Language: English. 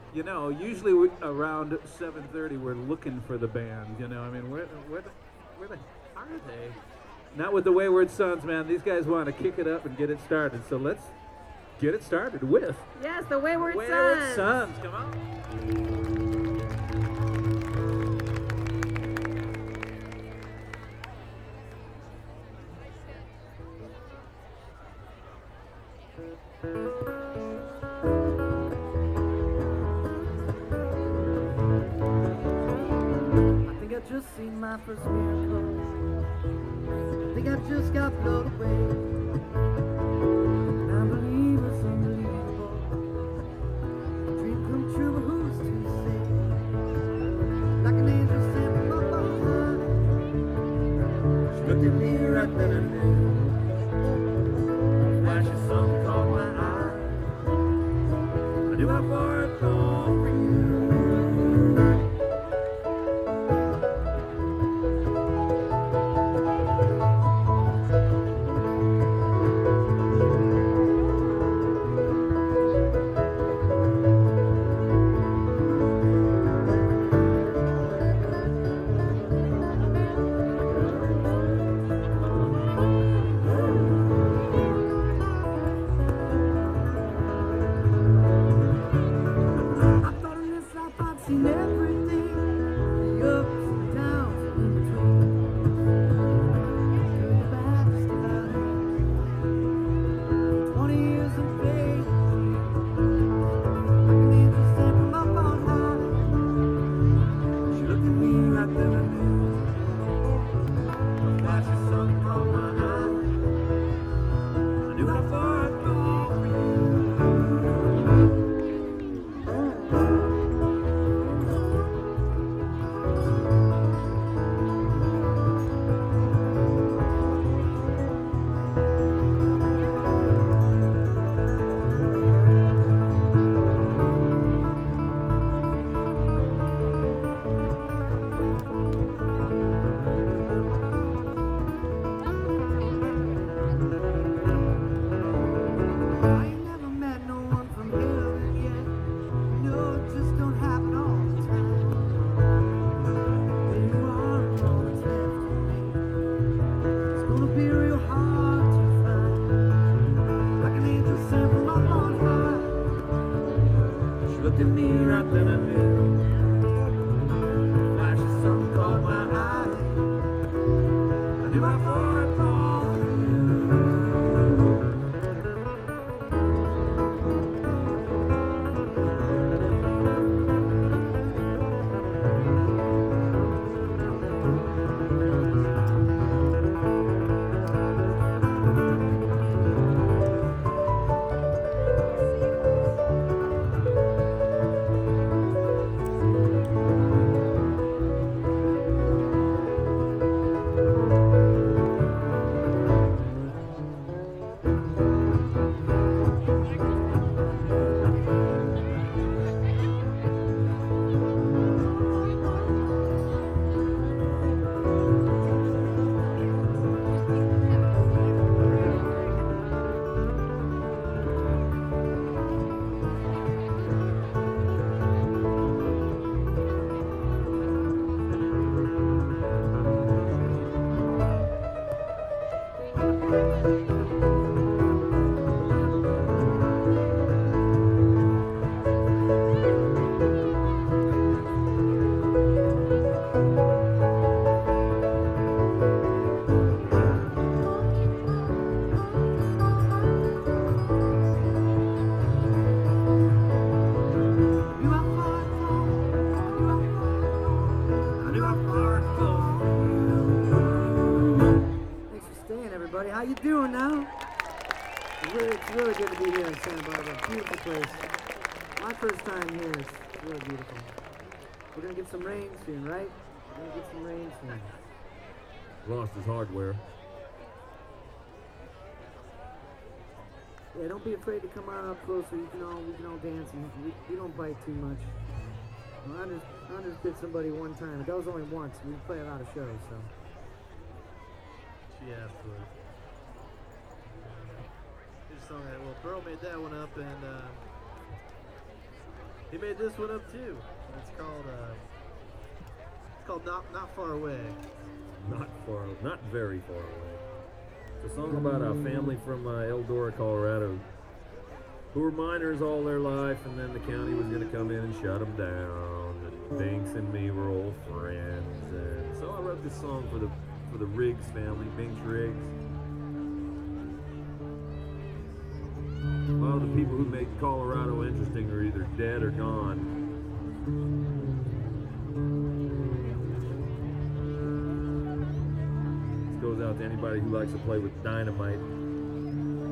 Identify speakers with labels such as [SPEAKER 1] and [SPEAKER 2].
[SPEAKER 1] You know, usually around 7:30 we're looking for the band. You know, I mean, where the are they? Not with the Wayward Sons, man. These guys want to kick it up and get it started. So let's get it started with
[SPEAKER 2] Yes, the Wayward
[SPEAKER 1] Wayward
[SPEAKER 2] Sons.
[SPEAKER 1] Sons. Come on.
[SPEAKER 3] I think I just seen my first miracle. I think I just got blown away. And I believe it's unbelievable. A dream come true, but who's to say? Like an angel sent from up on high. She looked at me right then and there. Flash of sun caught my eye. I knew how far I'd gone for you. Seen everything, the ups and downs in between. Good, the bad, just about it. 20 years of faith, like an angel sent from up on high. She looked at me right then and there. A flash of sun caught my eye. I knew how far I'd go for you. I ain't never met no one from heaven yet. You know, it just don't happen all the time. There you are, and all that's left for me. It's gonna be real hard to find. Like an angel sent from up on high. She looked at me right then and there. Flash of sun caught my eye. I knew how far I'd gone for you. Thanks for staying, everybody. How you doing now? It's really good to be here in Santa Barbara. Beautiful place. My first time here. It's really beautiful. We're gonna get some rain soon, right? We're gonna get some rain soon.
[SPEAKER 4] Lost his hardware.
[SPEAKER 3] Yeah, don't be afraid to come on up closer. We can all dance, and we don't bite too much. Well, I just bit somebody one time. That was only once. We play a lot of shows, so.
[SPEAKER 5] She asked for it. Here's a song that, well, Burl made that one up, and
[SPEAKER 2] He made this one up too. It's called Not Far Away.
[SPEAKER 4] Not very far away. It's a song about a family from Eldora, Colorado, who were miners all their life, and then the county was going to come in and shut them down. And Binks and me were old friends, and so I wrote this song for the Riggs family, Binks Riggs. A lot of the people who make Colorado interesting are either dead or gone. This goes out to anybody who likes to play with dynamite.